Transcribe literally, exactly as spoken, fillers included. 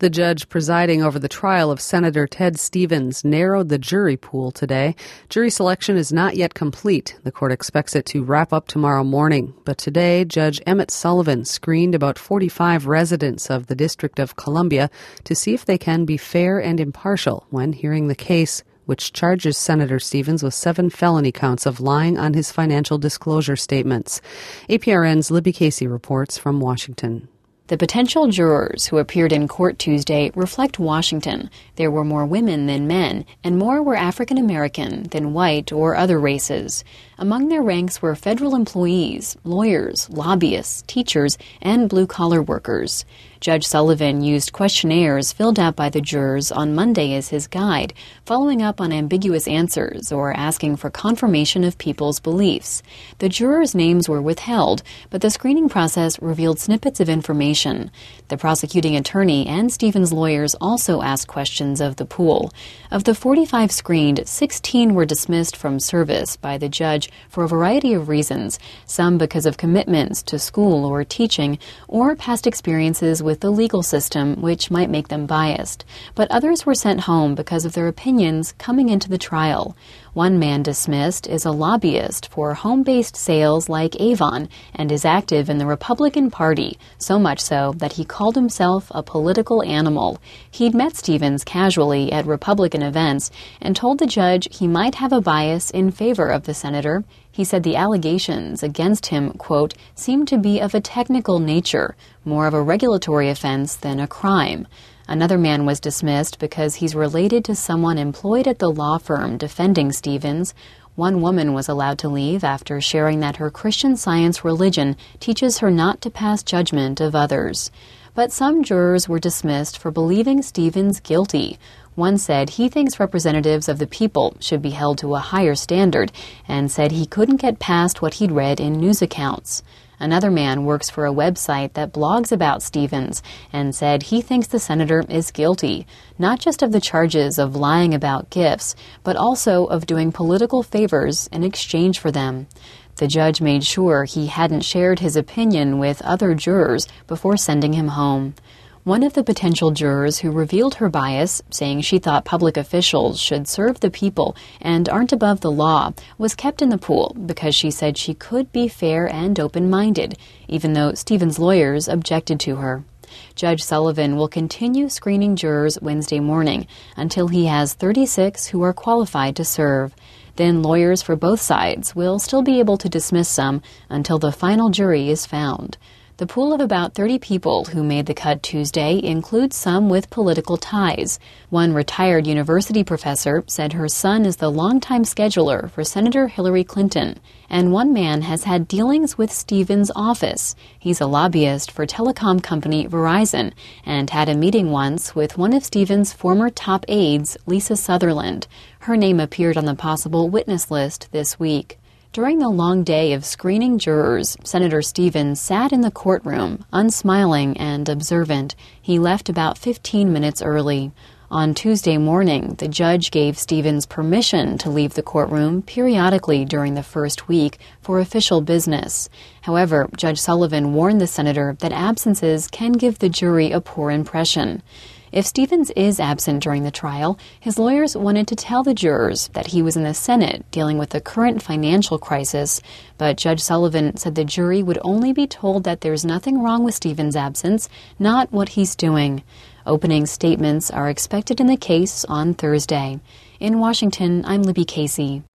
The judge presiding over the trial of Senator Ted Stevens narrowed the jury pool today. Jury selection is not yet complete. The court expects it to wrap up tomorrow morning. But today, Judge Emmett Sullivan screened about forty-five residents of the District of Columbia to see if they can be fair and impartial when hearing the case, which charges Senator Stevens with seven felony counts of lying on his financial disclosure statements. A P R N's Libby Casey reports from Washington. The potential jurors who appeared in court Tuesday reflect Washington. There were more women than men, and more were African American than white or other races. Among their ranks were federal employees, lawyers, lobbyists, teachers, and blue-collar workers. Judge Sullivan used questionnaires filled out by the jurors on Monday as his guide, following up on ambiguous answers or asking for confirmation of people's beliefs. The jurors' names were withheld, but the screening process revealed snippets of information. The prosecuting attorney and Stevens' lawyers also asked questions of the pool. Of the forty-five screened, sixteen were dismissed from service by the judge for a variety of reasons, some because of commitments to school or teaching, or past experiences with the legal system, which might make them biased. But others were sent home because of their opinions coming into the trial. One man dismissed is a lobbyist for home-based sales like Avon and is active in the Republican Party, so much so that he called himself a political animal. He'd met Stevens casually at Republican events and told the judge he might have a bias in favor of the senator. He said the allegations against him, quote, seemed to be of a technical nature, more of a regulatory offense than a crime. Another man was dismissed because he's related to someone employed at the law firm defending Stevens. One woman was allowed to leave after sharing that her Christian Science religion teaches her not to pass judgment of others. But some jurors were dismissed for believing Stevens guilty. One said he thinks representatives of the people should be held to a higher standard and said he couldn't get past what he'd read in news accounts. Another man works for a website that blogs about Stevens and said he thinks the senator is guilty, not just of the charges of lying about gifts, but also of doing political favors in exchange for them. The judge made sure he hadn't shared his opinion with other jurors before sending him home. One of the potential jurors who revealed her bias, saying she thought public officials should serve the people and aren't above the law, was kept in the pool because she said she could be fair and open-minded, even though Stevens' lawyers objected to her. Judge Sullivan will continue screening jurors Wednesday morning until he has thirty-six who are qualified to serve. Then lawyers for both sides will still be able to dismiss some until the final jury is found. The pool of about thirty people who made the cut Tuesday includes some with political ties. One retired university professor said her son is the longtime scheduler for Senator Hillary Clinton, and one man has had dealings with Stevens' office. He's a lobbyist for telecom company Verizon and had a meeting once with one of Stevens' former top aides, Lisa Sutherland. Her name appeared on the possible witness list this week. During the long day of screening jurors, Senator Stevens sat in the courtroom, unsmiling and observant. He left about fifteen minutes early. On Tuesday morning, the judge gave Stevens permission to leave the courtroom periodically during the first week for official business. However, Judge Sullivan warned the senator that absences can give the jury a poor impression. If Stevens is absent during the trial, his lawyers wanted to tell the jurors that he was in the Senate dealing with the current financial crisis, but Judge Sullivan said the jury would only be told that there's nothing wrong with Stevens' absence, not what he's doing. Opening statements are expected in the case on Thursday. In Washington, I'm Libby Casey.